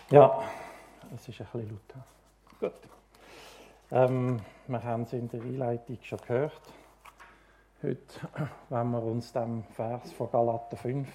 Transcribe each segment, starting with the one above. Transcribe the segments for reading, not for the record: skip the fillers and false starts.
Ja, es ist ein bisschen laut. Gut. Wir haben es in der Einleitung schon gehört. Heute wollen wir uns dem Vers von Galater 5,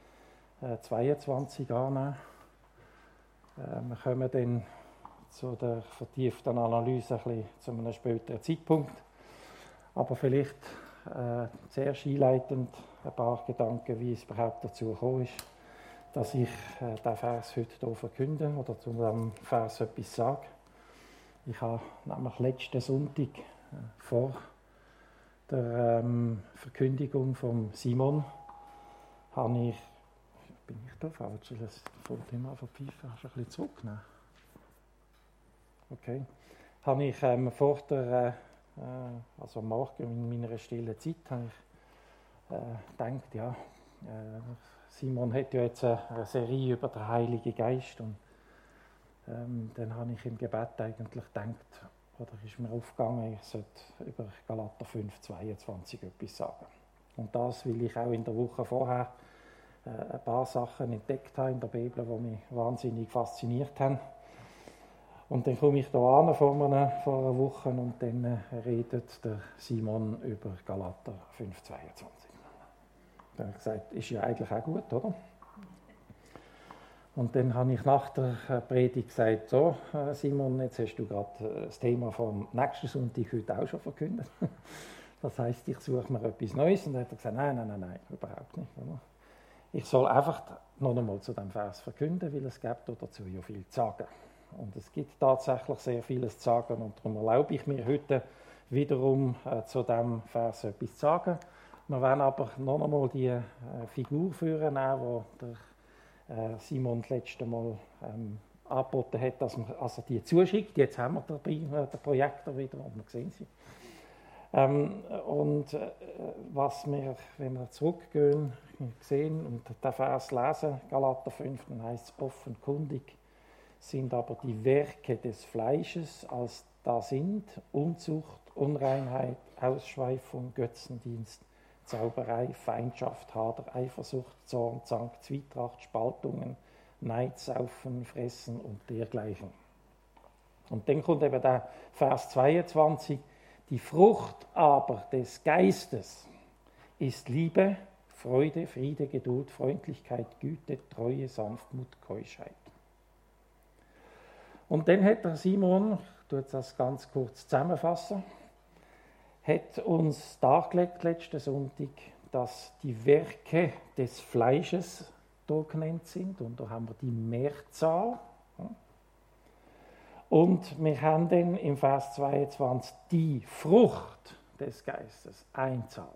22 annehmen. Wir kommen dann zu der vertieften Analyse ein bisschen zu einem späteren Zeitpunkt. Aber vielleicht zuerst einleitend ein paar Gedanken, wie es überhaupt dazu gekommen ist, dass ich diesen Vers heute hier verkünde oder zu diesem Vers etwas sage. Ich habe nämlich letzten Sonntag vor der Verkündigung von Simon bin ich da falsch? Das fällt immer von Pfeife. Hast du ein bisschen zurückgenommen? Okay. Habe ich vor der, also am Morgen in meiner stillen Zeit, habe ich gedacht, ja, Simon hat ja jetzt eine Serie über den Heiligen Geist und dann habe ich im Gebet eigentlich gedacht, oder ist mir aufgegangen, ich sollte über Galater 5, 22 etwas sagen. Und das, weil ich auch in der Woche vorher ein paar Sachen entdeckt habe in der Bibel, die mich wahnsinnig fasziniert haben. Und dann komme ich da an vor einer Woche und dann redet der Simon über Galater 5, 22. Dann habe ich gesagt, ist ja eigentlich auch gut, oder? Und dann habe ich nach der Predigt gesagt, so Simon, jetzt hast du gerade das Thema vom nächsten Sonntag heute auch schon verkündet. Das heisst, ich suche mir etwas Neues. Und dann hat er gesagt, nein, überhaupt nicht. Oder? Ich soll einfach noch einmal zu dem Vers verkünden, weil es gibt dazu ja viel zu sagen. Und es gibt tatsächlich sehr vieles zu sagen und darum erlaube ich mir heute wiederum zu diesem Vers etwas zu sagen. Wir werden aber noch einmal die Figur führen, die der Simon das letzte Mal angeboten hat, dass man also die zuschickt. Jetzt haben wir dabei den Projektor wieder und wir sehen sie. Was wir, wenn wir zurückgehen, sehen und den Vers lesen, Galater 5, dann heißt es offenkundig, sind aber die Werke des Fleisches, als da sind Unzucht, Unreinheit, Ausschweifung, Götzendienst, Zauberei, Feindschaft, Hader, Eifersucht, Zorn, Zank, Zwietracht, Spaltungen, Neid, Saufen, Fressen und dergleichen. Und dann kommt eben der Vers 22, die Frucht aber des Geistes ist Liebe, Freude, Friede, Geduld, Freundlichkeit, Güte, Treue, Sanftmut, Keuschheit. Und dann hat der Simon, ich tue das ganz kurz zusammenfassen, hat uns dargelegt letzten Sonntag, dass die Werke des Fleisches hier genannt sind. Und da haben wir die Mehrzahl. Und wir haben dann im Vers 22 die Frucht des Geistes, Einzahl.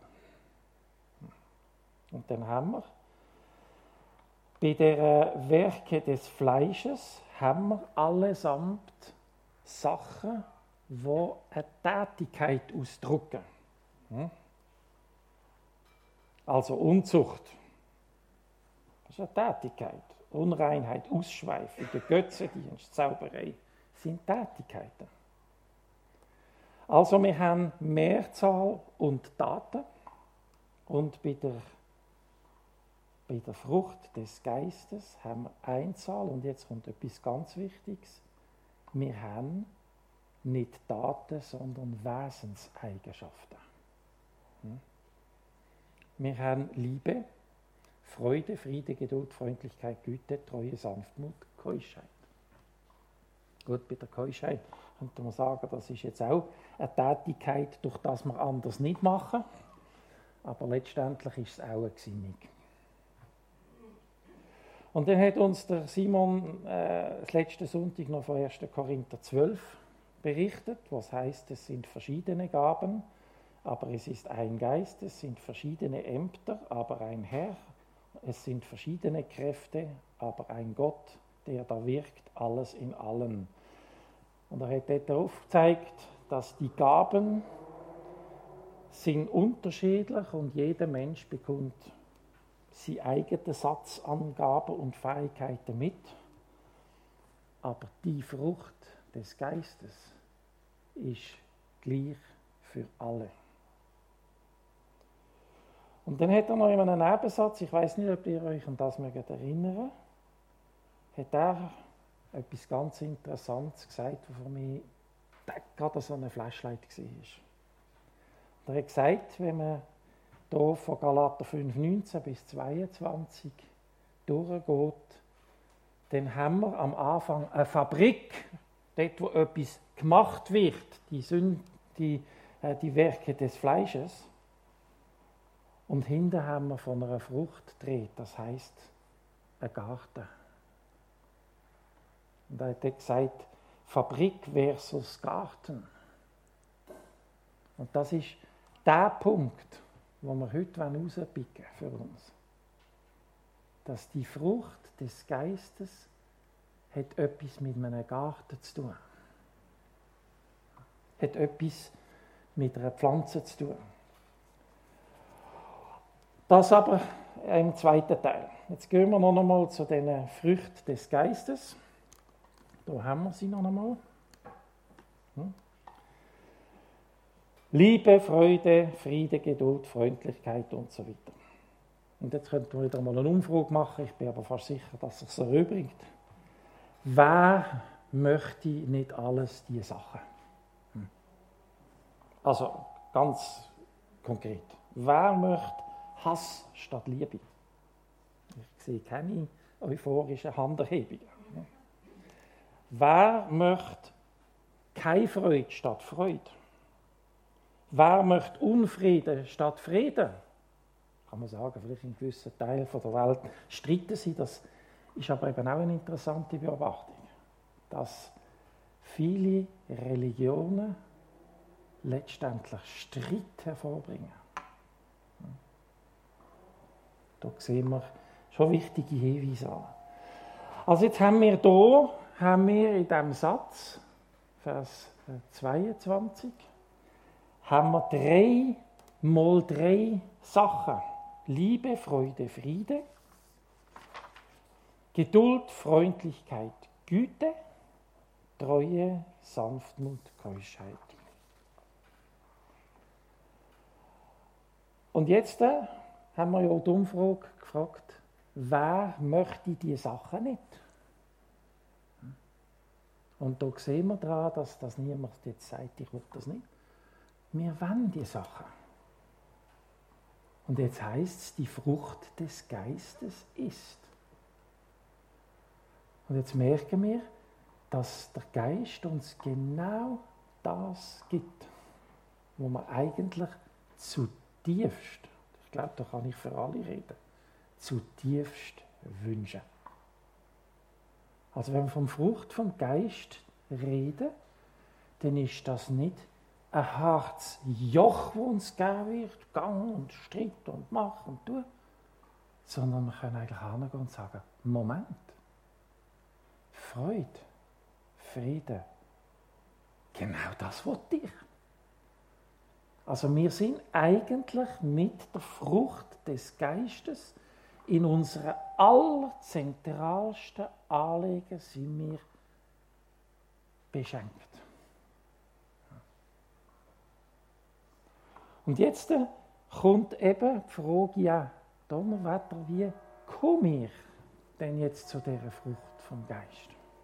Und dann haben wir bei der Werke des Fleisches haben wir allesamt Sachen, die eine Tätigkeit ausdrücken. Also Unzucht, das ist eine Tätigkeit. Unreinheit, Ausschweifung, Götzendienst, Zauberei sind Tätigkeiten. Also wir haben Mehrzahl und Taten und bei der Frucht des Geistes haben wir Einzahl und jetzt kommt etwas ganz Wichtiges. Wir haben nicht Taten, sondern Wesenseigenschaften. Wir haben Liebe, Freude, Friede, Geduld, Freundlichkeit, Güte, Treue, Sanftmut, Keuschheit. Gut, bei der Keuschheit könnte man sagen, das ist jetzt auch eine Tätigkeit, durch das wir anders nicht machen, aber letztendlich ist es auch eine Gesinnung. Und dann hat uns der Simon das letzte Sonntag noch von 1. Korinther 12 berichtet, was heißt, es sind verschiedene Gaben, aber es ist ein Geist, es sind verschiedene Ämter, aber ein Herr, es sind verschiedene Kräfte, aber ein Gott, der da wirkt, alles in allen. Und er hat dort aufgezeigt, dass die Gaben sind unterschiedlich und jeder Mensch bekommt seine eigenen Satzangaben und Fähigkeiten mit, aber die Frucht des Geistes ist gleich für alle. Und dann hat er noch in einem Nebensatz, ich weiß nicht, ob ihr euch an das mögt erinnern, hat er etwas ganz Interessantes gesagt, was für mich gerade so eine Flashlight war. Er hat gesagt, wenn man hier von Galater 5,19 bis 22 durchgeht, dann haben wir am Anfang eine Fabrik, dort wo etwas gemacht wird, die Werke des Fleisches. Und hinten haben wir von einer Frucht gedreht, das heisst ein Garten. Und er hat gesagt, Fabrik versus Garten. Und das ist der Punkt, den wir heute herauspicken für uns. Dass die Frucht des Geistes hat etwas mit einem Garten zu tun. Hat etwas mit einer Pflanze zu tun. Das aber im zweiten Teil. Jetzt gehen wir noch einmal zu den Früchten des Geistes. Da haben wir sie noch einmal. Liebe, Freude, Friede, Geduld, Freundlichkeit und so weiter. Und jetzt könnten wir wieder mal eine Umfrage machen. Ich bin aber fast sicher, dass es sich erübrigt. Wer möchte nicht alles diese Sachen? Also ganz konkret. Wer möchte Hass statt Liebe? Ich sehe keine euphorischen Handerhebungen. Wer möchte keine Freude statt Freude? Wer möchte Unfrieden statt Frieden? Kann man sagen, vielleicht in gewissen Teilen der Welt streiten sie. Das ist aber eben auch eine interessante Beobachtung, dass viele Religionen letztendlich Streit hervorbringen. Da sehen wir schon wichtige Hinweise an. Also jetzt haben wir hier in diesem Satz, Vers 22, haben wir 3 mal 3 Sachen. Liebe, Freude, Friede, Geduld, Freundlichkeit, Güte, Treue, Sanftmut, Keuschheit. Und jetzt haben wir ja die Umfrage gefragt, wer möchte diese Sachen nicht? Und da sehen wir daran, dass das niemand jetzt sagt, ich will das nicht. Wir wollen die Sachen. Und jetzt heisst es, die Frucht des Geistes ist. Und jetzt merken wir, dass der Geist uns genau das gibt, wo man eigentlich zutiefst, ich glaube, da kann ich für alle reden, zutiefst wünschen. Also wenn wir vom Frucht vom Geist reden, dann ist das nicht ein hartes Joch, das uns gegeben wird, Gang und Streit und Mach und Tu, sondern wir können eigentlich hingehen und sagen, Moment, Freude, Friede, genau das wollte ich. Also wir sind eigentlich mit der Frucht des Geistes in unserer allerzentralsten Anliegen sind wir beschenkt. Und jetzt kommt eben die Frage, ja, Donnerwetter, wie komme ich denn jetzt zu dieser Frucht vom Geist?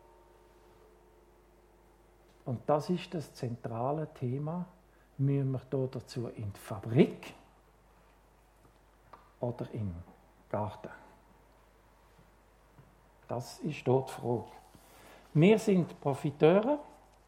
Und das ist das zentrale Thema. Müssen wir hier dazu in die Fabrik oder im Garten? Das ist dort die Frage. Wir sind Profiteure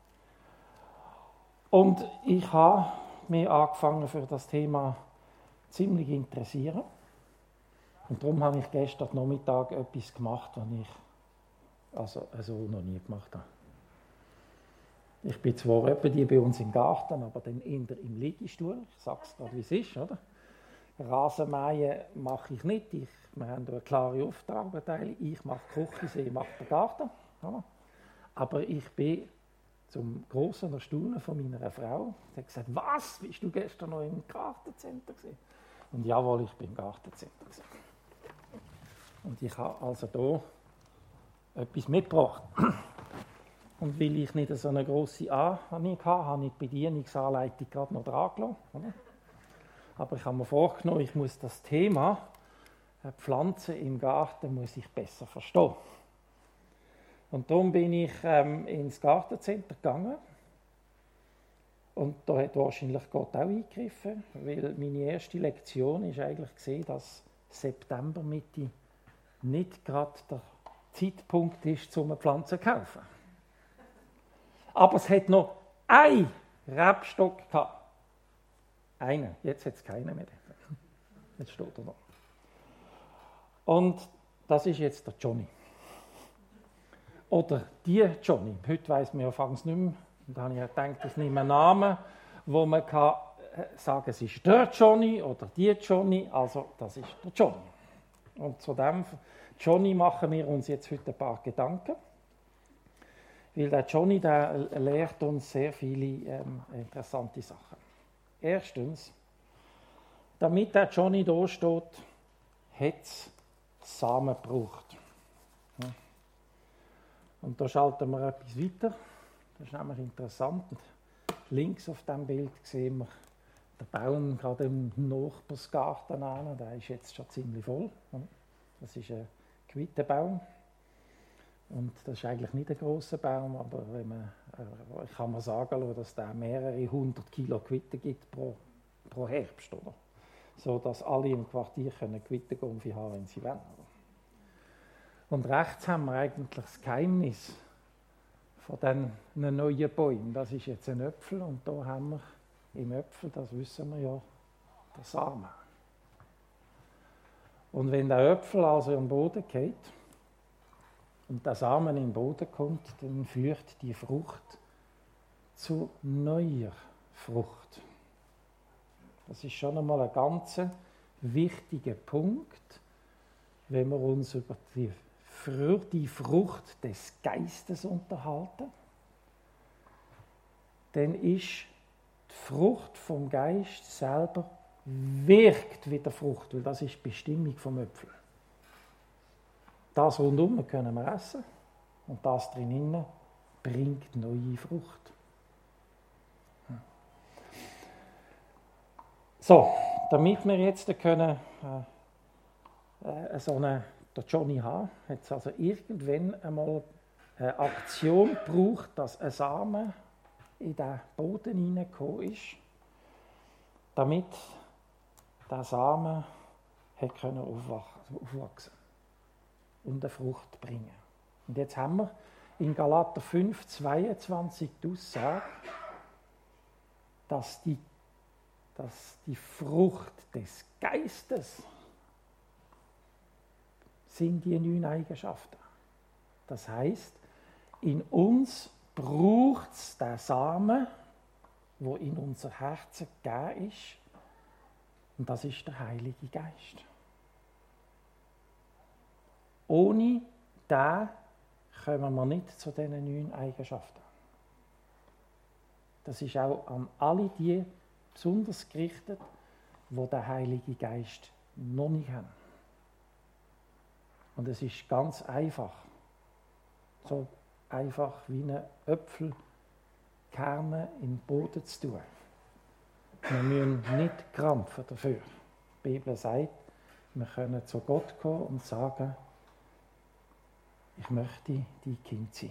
und ich habe mich angefangen für das Thema ziemlich interessieren. Und darum habe ich gestern Nachmittag etwas gemacht, was ich so noch nie gemacht habe. Ich bin zwar etwa die bei uns im Garten, aber dann eher im Liegestuhl. Ich sage es gerade, wie es ist, oder? Rasenmähen mache ich nicht. Wir haben eine klare Aufgabenteilung. Ich mache die Küche, sie macht den Garten. Oder? Aber ich bin zum grossen Erstaunen von meiner Frau. Sie hat gesagt, was, bist du gestern noch im Gartencenter gewesen? Und jawohl, ich bin im Gartencenter gewesen. Und ich habe also hier etwas mitgebracht. Und weil ich nicht so eine grosse Anhängung hatte, habe ich die Bedienungsanleitung gerade noch dran gelassen. Aber ich habe mir vorgenommen, ich muss das Thema Pflanzen im Garten muss ich besser verstehen. Und darum bin ich ins Gartencenter gegangen. Und da hat wahrscheinlich Gott auch eingegriffen, weil meine erste Lektion ist eigentlich gesehen, dass September Mitte nicht gerade der Zeitpunkt ist, um eine Pflanze zu kaufen. Aber es hat noch einen Rebstock gehabt. Einen. Jetzt hat es keinen mehr. Jetzt steht er noch. Und das ist jetzt der Johnny. Oder die Johnny. Heute weiss man ja fast nicht mehr. Und da habe ich gedacht, ich nehme einen Namen, wo man kann sagen, es ist der Johnny oder die Johnny. Also, das ist der Johnny. Und zu dem Johnny machen wir uns jetzt heute ein paar Gedanken. Weil der Johnny, der lehrt uns sehr viele interessante Sachen. Erstens, damit der Johnny da steht, hat es Samen gebraucht. Ja. Und da schalten wir etwas weiter. Das ist nämlich interessant. Links auf diesem Bild sehen wir den Baum gerade im Nachbarsgarten an. Der ist jetzt schon ziemlich voll. Das ist ein Quittenbaum. Und das ist eigentlich nicht ein grosser Baum, aber ich kann mir sagen lassen, dass der mehrere 100 Kilo Quitten gibt pro Herbst. Oder? So dass alle im Quartier Quittengumpfi haben, wenn sie wollen. Und rechts haben wir eigentlich das Geheimnis von diesen neuen Bäumen. Das ist jetzt ein Äpfel und da haben wir im Äpfel, das wissen wir ja, den Samen. Und wenn der Äpfel also im Boden geht und der Samen im Boden kommt, dann führt die Frucht zu neuer Frucht. Das ist schon einmal ein ganz wichtiger Punkt, wenn wir uns über die Frucht des Geistes unterhalten. Dann ist die Frucht vom Geist selber wirkt wie der Frucht, weil das ist die Bestimmung vom Äpfel. Das rundum können wir essen und das drinnen bringt neue Frucht. So, damit wir jetzt können so einen Johnny haben, hat es also irgendwann einmal eine Aktion gebraucht, dass ein Samen in den Boden hineingekommen ist, damit der Samen aufwachsen und eine Frucht bringen. Und jetzt haben wir in Galater 5,22 die Aussage, dass die Frucht des Geistes sind die 9 Eigenschaften. Das heißt, in uns braucht es den Samen, wo in unser Herzen gegeben ist, und das ist der Heilige Geist. Ohne den kommen wir nicht zu diesen 9 Eigenschaften. Das ist auch an alle die besonders gerichtet, die den Heiligen Geist noch nicht haben. Und es ist ganz einfach. So einfach wie einen Äpfelkerne in den Boden zu tun. Wir müssen nicht krampfen dafür. Die Bibel sagt, wir können zu Gott kommen und sagen, ich möchte dein Kind sein.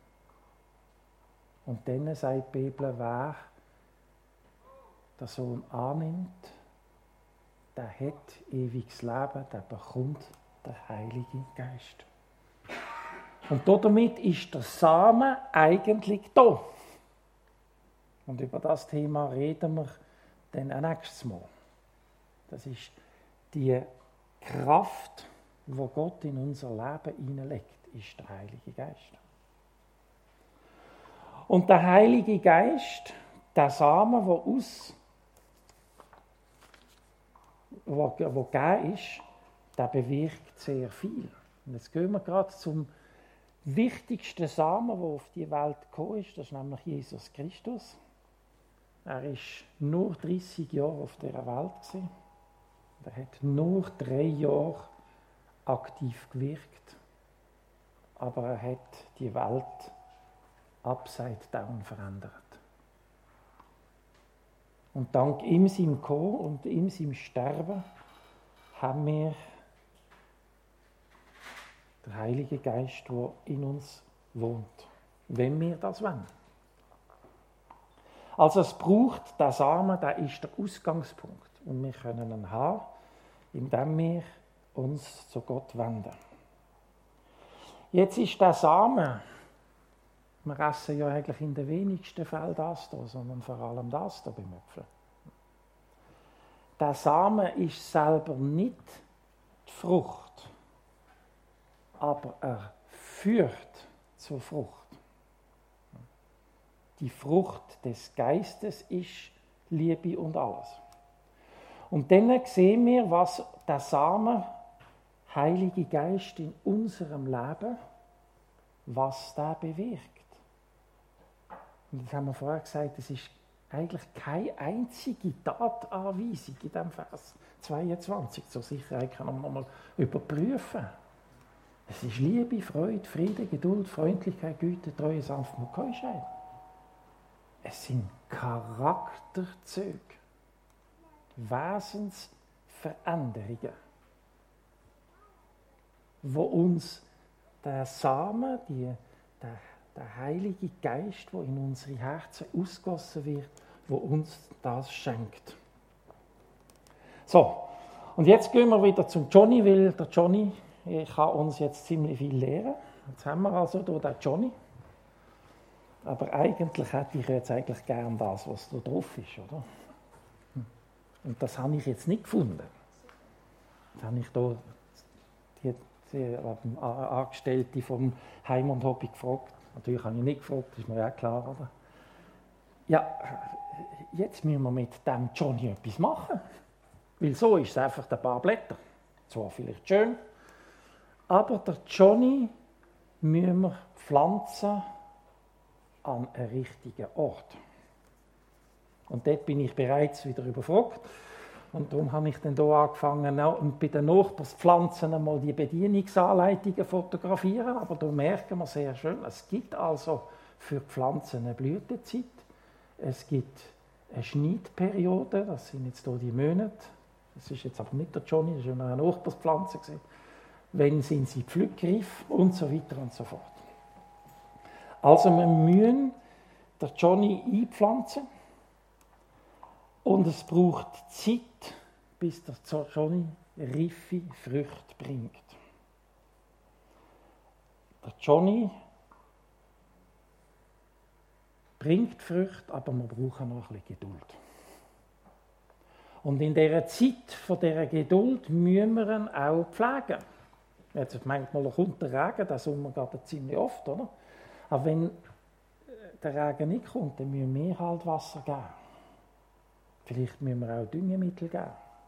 Und dann sagt die Bibel, wer den Sohn annimmt, der hat ewiges Leben, der bekommt den Heiligen Geist. Und damit ist der Samen eigentlich da. Und über das Thema reden wir dann auch nächstes Mal. Das ist die Kraft, die Gott in unser Leben hineinlegt, ist der Heilige Geist. Und der Heilige Geist, der Samen, der gegeben ist, der bewirkt sehr viel. Und jetzt gehen wir gerade zum wichtigsten Samen, der auf die Welt gekommen ist, das ist nämlich Jesus Christus. Er war nur 30 Jahre auf dieser Welt. Er hat nur 3 Jahre aktiv gewirkt. Aber er hat die Welt upside down verändert. Und dank ihm seinem Kommen und ihm seinem Sterben haben wir den Heiligen Geist, der in uns wohnt, wenn wir das wollen. Also es braucht den Samen, der ist der Ausgangspunkt. Und wir können ihn haben, indem wir uns zu Gott wenden. Jetzt ist der Samen, wir essen ja eigentlich in den wenigsten Fällen das hier, sondern vor allem das hier beim Äpfel. Der Samen ist selber nicht die Frucht, aber er führt zur Frucht. Die Frucht des Geistes ist Liebe und alles. Und dann sehen wir, was der Samen, Heilige Geist in unserem Leben, was der bewirkt. Und das haben wir vorher gesagt, es ist eigentlich keine einzige Tatanweisung in diesem Vers 22. Zur Sicherheit kann man mal überprüfen. Es ist Liebe, Freude, Friede, Geduld, Freundlichkeit, Güte, Treue, Sanftmut, Keuschheit. Es sind Charakterzüge, Wesensveränderungen, wo uns der Samen, der Heilige Geist, der in unsere Herzen ausgossen wird, wo uns das schenkt. So, und jetzt gehen wir wieder zum Johnny, weil der Johnny kann uns jetzt ziemlich viel lehren. Jetzt haben wir also hier den Johnny. Aber eigentlich hätte ich jetzt eigentlich gern das, was da drauf ist, oder? Und das habe ich jetzt nicht gefunden. Jetzt habe ich hier die Angestellte vom Heim und Hobby gefragt. Natürlich habe ich nicht gefragt, das ist mir ja klar, oder? Ja, jetzt müssen wir mit dem Johnny etwas machen. Weil so ist es einfach ein paar Blätter. Zwar vielleicht schön, aber der Johnny müssen wir pflanzen an einen richtigen Ort. Und dort bin ich bereits wieder überfragt. Und darum habe ich dann hier angefangen, bei den Nachbarspflanzen einmal die Bedienungsanleitungen fotografieren. Aber da merken wir sehr schön, es gibt also für die Pflanzen eine Blütezeit. Es gibt eine Schneidperiode, das sind jetzt hier die Monate. Das ist jetzt aber nicht der Johnny, das war eine Nachbarspflanze. Wann sind sie pflückreif und so weiter und so fort. Also wir müssen den Johnny einpflanzen. Und es braucht Zeit, bis der Johnny reife Früchte bringt. Der Johnny bringt Früchte, aber wir brauchen noch ein bisschen Geduld. Und in dieser Zeit von dieser Geduld müssen wir ihn auch pflegen. Jetzt manchmal kommt der Regen, das Sommer geht ziemlich oft, oder? Aber wenn der Regen nicht kommt, dann müssen wir halt Wasser geben. Vielleicht müssen wir auch Düngemittel geben.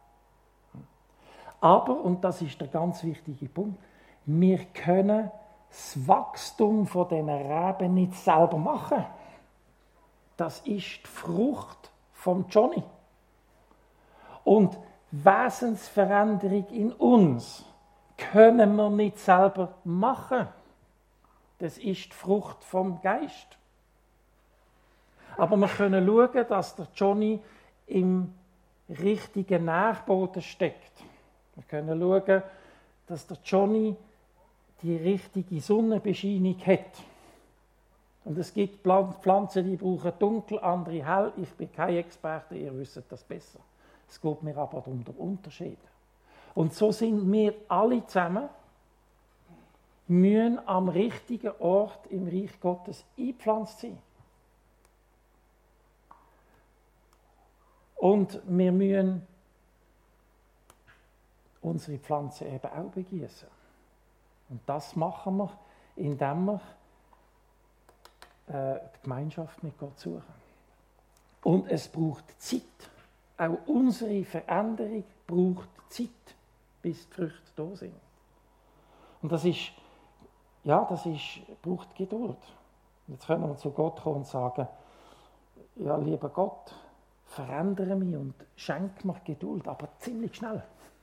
Aber, und das ist der ganz wichtige Punkt, wir können das Wachstum von diesen Reben nicht selber machen. Das ist die Frucht vom Johnny. Und Wesensveränderung in uns können wir nicht selber machen. Das ist die Frucht vom Geist. Aber wir können schauen, dass der Johnny im richtigen Nährboden steckt. Wir können schauen, dass der Johnny die richtige Sonnenbescheinung hat. Und es gibt Pflanzen, die brauchen dunkel, andere hell. Ich bin kein Experte, ihr wisst das besser. Es geht mir aber um den Unterschied. Und so sind wir alle zusammen, müssen am richtigen Ort im Reich Gottes eingepflanzt sein. Und wir müssen unsere Pflanzen eben auch begießen. Und das machen wir, indem wir die Gemeinschaft mit Gott suchen. Und es braucht Zeit. Auch unsere Veränderung braucht Zeit, bis die Früchte da sind. Und braucht Geduld. Jetzt können wir zu Gott kommen und sagen, ja, lieber Gott, verändere mich und schenke mir Geduld, aber ziemlich schnell.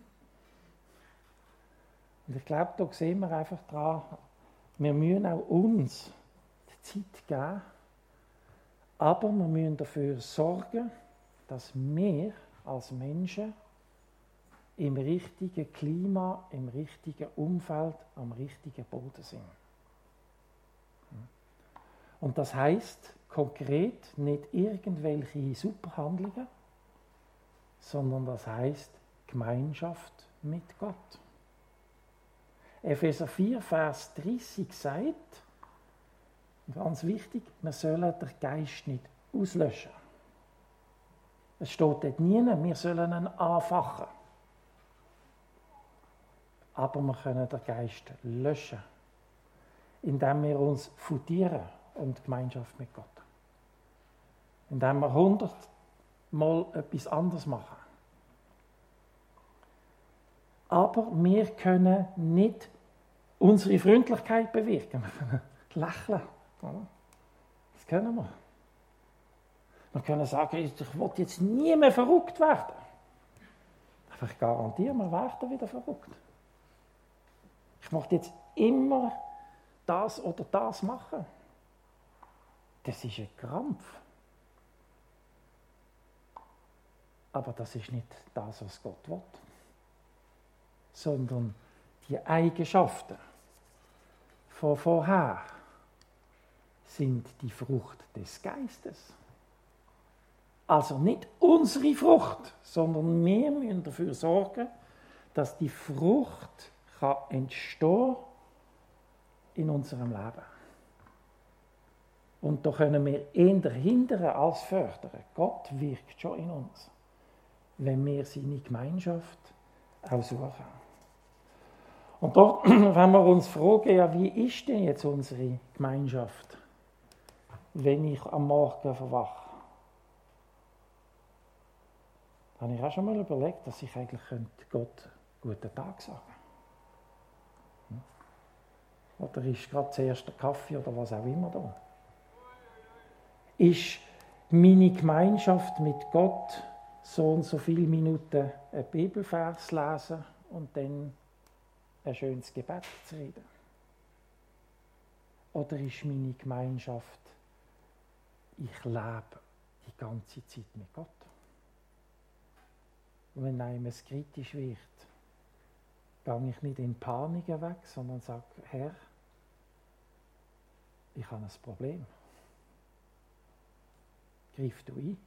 Und ich glaube, da sehen wir einfach dran, wir müssen auch uns die Zeit geben, aber wir müssen dafür sorgen, dass wir als Menschen im richtigen Klima, im richtigen Umfeld, am richtigen Boden sind. Und das heißt konkret nicht irgendwelche Superhandlungen, sondern das heißt Gemeinschaft mit Gott. Epheser 4, Vers 30 sagt, ganz wichtig, wir sollen den Geist nicht auslöschen. Es steht dort nie, wir sollen ihn anfachen. Aber wir können den Geist löschen, indem wir uns futieren um die Gemeinschaft mit Gott. Indem wir 100-mal etwas anderes machen. Aber wir können nicht unsere Freundlichkeit bewirken. Wir können lächeln. Das können wir. Wir können sagen, ich will jetzt nie mehr verrückt werden. Aber ich garantiere, wir werden wieder verrückt. Ich möchte jetzt immer das oder das machen. Das ist ein Krampf. Aber das ist nicht das, was Gott will. Sondern die Eigenschaften von vorher sind die Frucht des Geistes. Also nicht unsere Frucht, sondern wir müssen dafür sorgen, dass die Frucht entstehen in unserem Leben. Und da können wir eher hindern als fördern. Gott wirkt schon in uns, wenn wir seine Gemeinschaft auch suchen. Und da, wenn wir uns fragen, ja, wie ist denn jetzt unsere Gemeinschaft, wenn ich am Morgen verwache? Da habe ich auch schon mal überlegt, dass ich eigentlich Gott guten Tag sagen könnte. Oder ist gerade zuerst der Kaffee oder was auch immer da? Ist meine Gemeinschaft mit Gott so und so viele Minuten einen Bibelvers lesen und dann ein schönes Gebet zu reden? Oder ist meine Gemeinschaft, ich lebe die ganze Zeit mit Gott? Und wenn einem es kritisch wird, gehe ich nicht in Panik weg, sondern sage, Herr, ich habe ein Problem. Greif du ein.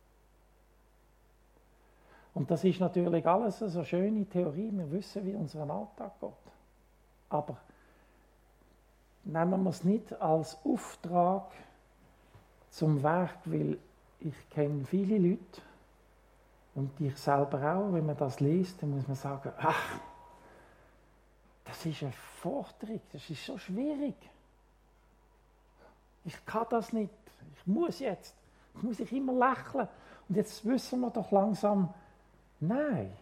Und das ist natürlich alles eine so schöne Theorie. Wir wissen, wie unser Alltag geht. Aber nehmen wir es nicht als Auftrag zum Werk, weil ich kenne viele Leute und ich selber auch, wenn man das liest, dann muss man sagen, ach, das ist eine Forderung, das ist so schwierig. Ich kann das nicht, ich muss ich immer lächeln. Und jetzt wissen wir doch langsam, nein,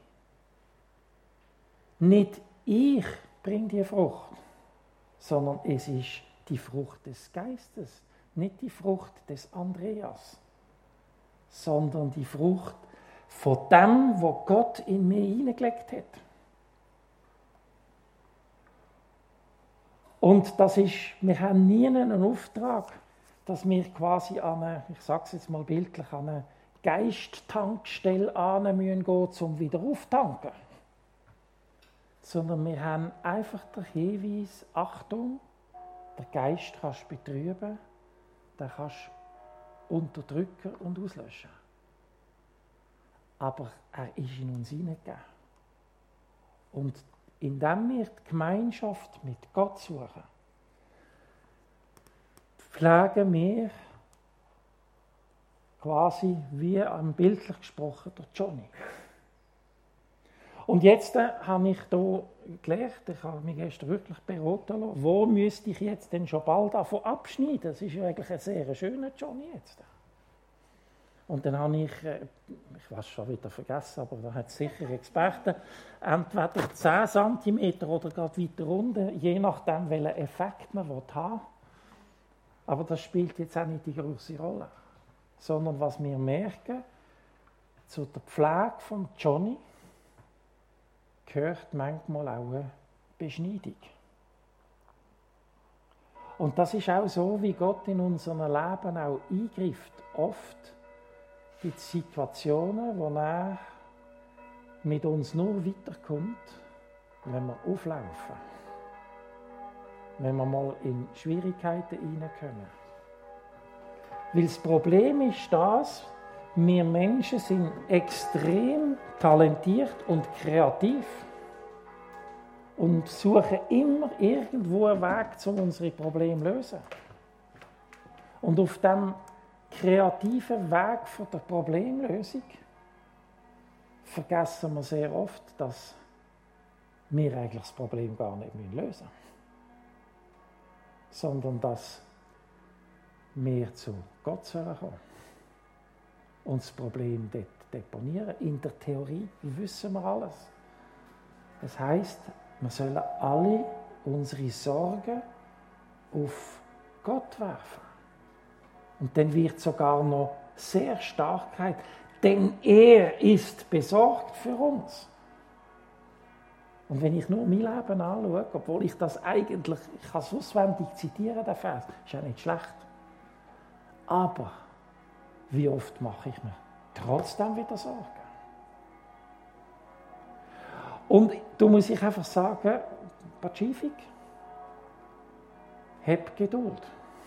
nicht ich bringe die Frucht, sondern es ist die Frucht des Geistes, nicht die Frucht des Andreas, sondern die Frucht von dem, was Gott in mir hineingelegt hat. Und das ist, wir haben nie einen Auftrag, dass wir quasi ich sage es jetzt mal bildlich, an eine Geisttankstelle gehen müssen, um wieder aufzutanken. Sondern wir haben einfach den Hinweis, Achtung, der Geist kannst du betrüben, den kannst du unterdrücken und auslöschen. Aber er ist in uns hineingegeben. Und indem wir die Gemeinschaft mit Gott suchen, pflegen wir quasi wie bildlich gesprochen der Johnny. Und jetzt habe ich hier gelernt, ich habe mich gestern wirklich beraten lassen, wo müsste ich jetzt denn schon bald davon abschneiden? Das ist ja eigentlich ein sehr schöner Johnny jetzt. Und dann habe ich weiß schon wieder vergessen, aber da hat es sicher Experten, entweder 10 cm oder gerade weiter unten, je nachdem, welchen Effekt man haben will. Aber das spielt jetzt auch nicht die große Rolle. Sondern was wir merken, zu der Pflege von Johnny gehört manchmal auch eine Beschneidung. Und das ist auch so, wie Gott in unserem Leben auch eingreift. Oft gibt es Situationen, wo er mit uns nur weiterkommt, wenn wir auflaufen. Wenn wir mal in Schwierigkeiten hineinkommen. Weil das Problem ist das, wir Menschen sind extrem talentiert und kreativ und suchen immer irgendwo einen Weg, um unsere Probleme zu lösen. Und auf diesem kreativen Weg von der Problemlösung vergessen wir sehr oft, dass wir eigentlich das Problem gar nicht lösen müssen, sondern dass wir zu Gott kommen sollen und das Problem dort deponieren. In der Theorie wissen wir alles. Das heisst, wir sollen alle unsere Sorgen auf Gott werfen. Und dann wird sogar noch sehr stark gesagt, denn er ist besorgt für uns. Und wenn ich nur mein Leben anschaue, obwohl ich das eigentlich, ich kann es auswendig zitieren, den Vers, ist ja nicht schlecht. Aber wie oft mache ich mir trotzdem wieder Sorgen? Und da muss ich einfach sagen, Pazifik, hab Geduld.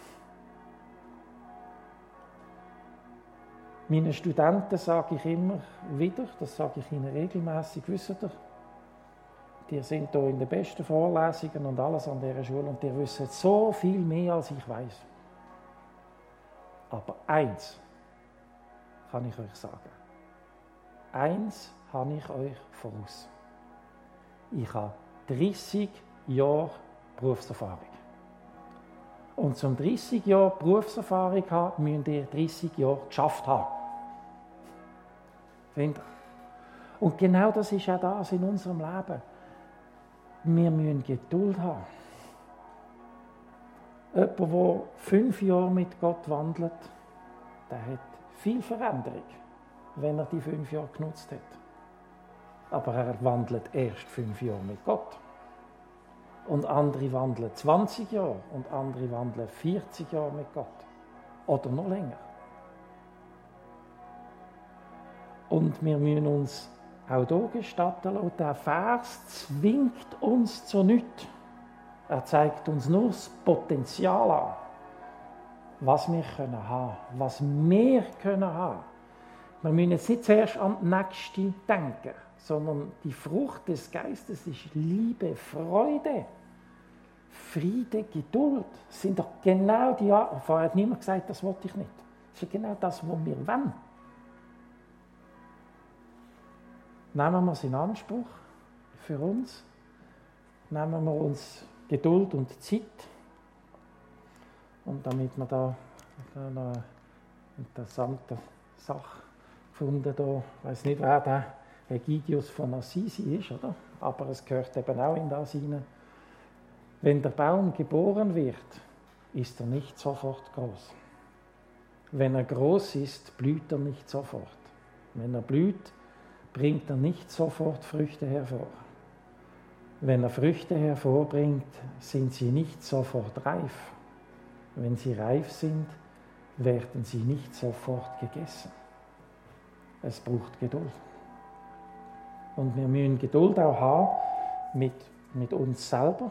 Meinen Studenten sage ich immer wieder, das sage ich ihnen regelmäßig, wisst ihr, die sind hier in den besten Vorlesungen und alles an dieser Schule und die wissen so viel mehr, als ich weiß. Aber eins kann ich euch sagen. Eins habe ich euch voraus. Ich habe 30 Jahre Berufserfahrung. Und zum 30 Jahre Berufserfahrung haben, müsst ihr 30 Jahre geschafft haben. Und genau das ist auch das in unserem Leben. Wir müssen Geduld haben. Jemand, der 5 Jahre mit Gott wandelt, der hat viel Veränderung, wenn er die 5 Jahre genutzt hat. Aber er wandelt erst 5 Jahre mit Gott. Und andere wandeln 20 Jahre und andere wandeln 40 Jahre mit Gott. Oder noch länger. Und wir müssen uns auch hier gestatten lassen, der Vers zwingt uns zu nichts. Er zeigt uns nur das Potenzial an, was wir können haben, was wir können haben. Wir müssen jetzt nicht zuerst an die Nächste denken, sondern die Frucht des Geistes ist Liebe, Freude, Friede, Geduld. Das sind doch genau die Arten. Vorher hat niemand gesagt, das wollte ich nicht. Das ist genau das, was wir wollen. Nehmen wir es in Anspruch für uns. Nehmen wir uns Geduld und Zeit. Und damit wir da eine interessante Sache gefunden haben, ich weiß nicht, wer der Egidius von Assisi ist, oder? Aber es gehört eben auch in das hinein. Wenn der Baum geboren wird, ist er nicht sofort groß. Wenn er groß ist, blüht er nicht sofort. Wenn er blüht, bringt er nicht sofort Früchte hervor. Wenn er Früchte hervorbringt, sind sie nicht sofort reif. Wenn sie reif sind, werden sie nicht sofort gegessen. Es braucht Geduld. Und wir müssen Geduld auch haben mit uns selber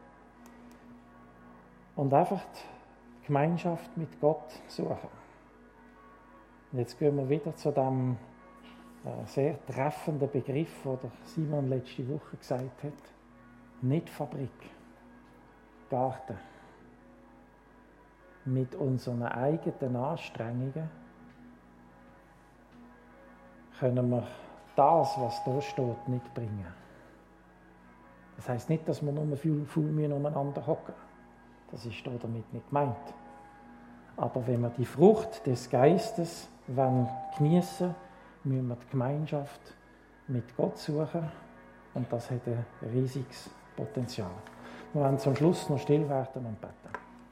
und einfach die Gemeinschaft mit Gott suchen. Und jetzt gehen wir wieder zu dem sehr treffenden Begriff, den Simon letzte Woche gesagt hat. Nicht Fabrik, Garten. Mit unseren eigenen Anstrengungen können wir das, was da steht, nicht bringen. Das heisst nicht, dass wir nur viel umeinander hocken. Das ist damit nicht gemeint. Aber wenn wir die Frucht des Geistes geniessen wollen, müssen wir die Gemeinschaft mit Gott suchen. Und das hat ein riesiges Potenzial. Wir werden zum Schluss noch still werden und beten.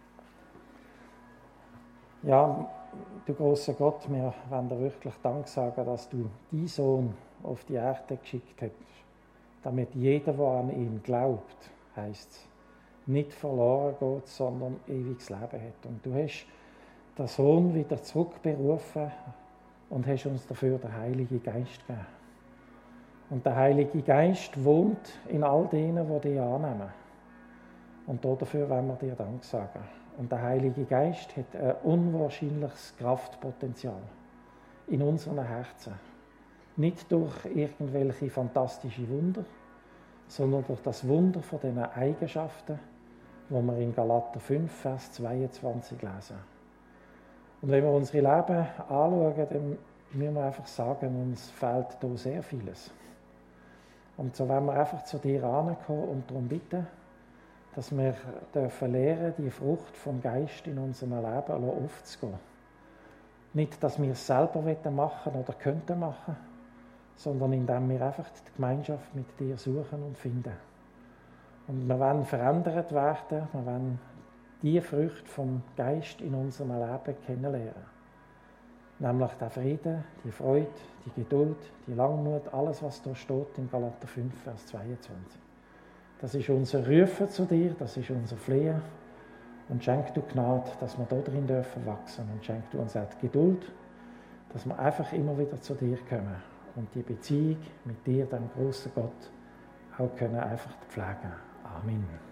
Ja, du großer Gott, wir wollen dir wirklich Dank sagen, dass du deinen Sohn auf die Erde geschickt hast, damit jeder, der an ihn glaubt, heisst es, nicht verloren geht, sondern ewiges Leben hat. Und du hast den Sohn wieder zurückberufen und hast uns dafür den Heiligen Geist gegeben. Und der Heilige Geist wohnt in all denen, die dich annehmen. Und dafür wollen wir dir Dank sagen. und der Heilige Geist hat ein unwahrscheinliches Kraftpotenzial in unseren Herzen. Nicht durch irgendwelche fantastische Wunder, sondern durch das Wunder von diesen Eigenschaften, die wir in Galater 5, Vers 22 lesen. Und wenn wir unsere Leben anschauen, dann müssen wir einfach sagen, uns fehlt hier sehr vieles. Und so wollen wir einfach zu dir herankommen und darum bitten, dass wir dürfen lernen, die Frucht vom Geist in unserem Leben aufzugehen. Nicht, dass wir es selber machen oder könnten machen, sondern indem wir einfach die Gemeinschaft mit dir suchen und finden. Und wir wollen verändert werden, wir wollen die Früchte vom Geist in unserem Leben kennenlernen. Nämlich den Frieden, die Freude, die Geduld, die Langmut, alles, was da steht in Galater 5, Vers 22. Das ist unser Rufen zu dir, das ist unser Flehen. Und schenk du Gnade, dass wir da drin dürfen wachsen. Und schenk du uns auch die Geduld, dass wir einfach immer wieder zu dir kommen und die Beziehung mit dir, dem großen Gott, auch können einfach pflegen. Amen.